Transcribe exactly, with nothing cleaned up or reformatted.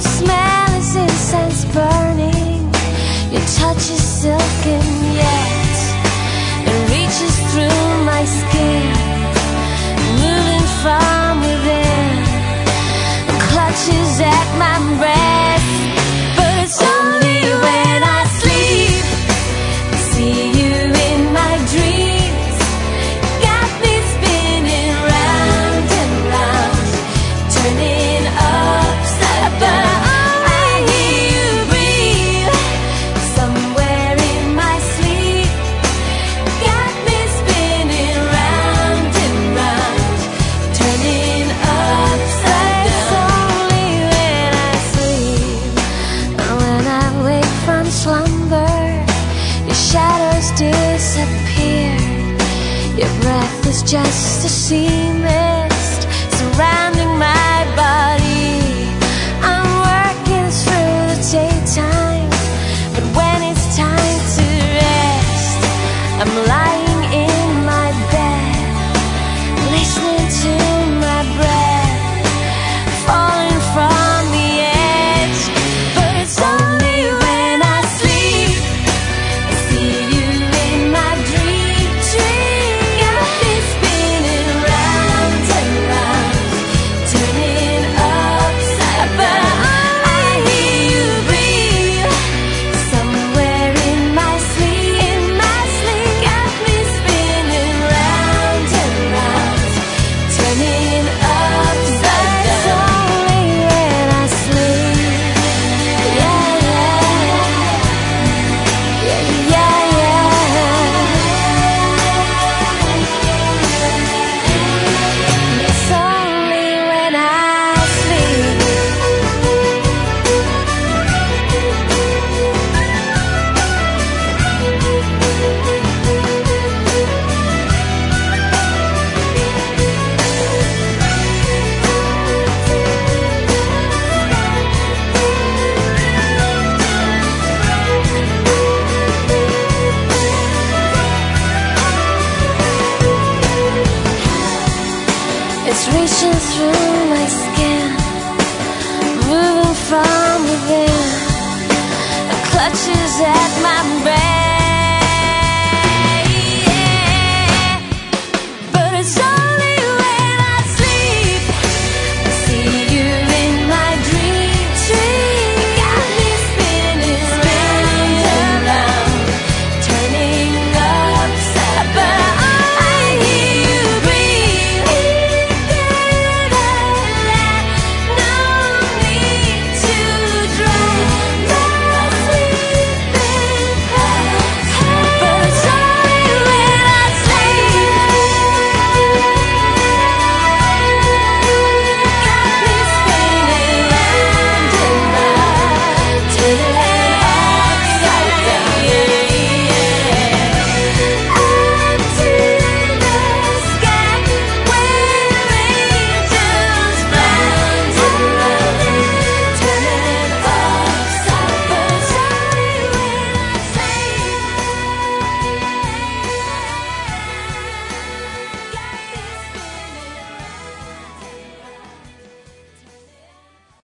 smell is incense burning. Your touch is silken yet it reaches through my skin, moving from within, clutches at my breast. But it's only when I sleep, see you in my dreams, got me spinning round and round, turning upside down. I hear you breathe somewhere in my sleep, got me spinning round and round, turning upside down. It's only when I sleep, and when I wake from slumber, your shadows disappear. Your breath is just a sea mist surrounding my body. I'm working through the daytime, but when it's time to rest, I'm lying in my bed, listening to my breath falling from the edge. But it's only when I sleep, I see you in my dream. Dream, got me spinning round and round, turning upside down. I hear you breathe somewhere in my sleep. In my sleep, got me spinning round and round, turning upside down. It's only when I sleep. Yeah, yeah, yeah, yeah, yeah. It's only when I sleep. It's reaching through my skin, moving from within, it clutches at my breath.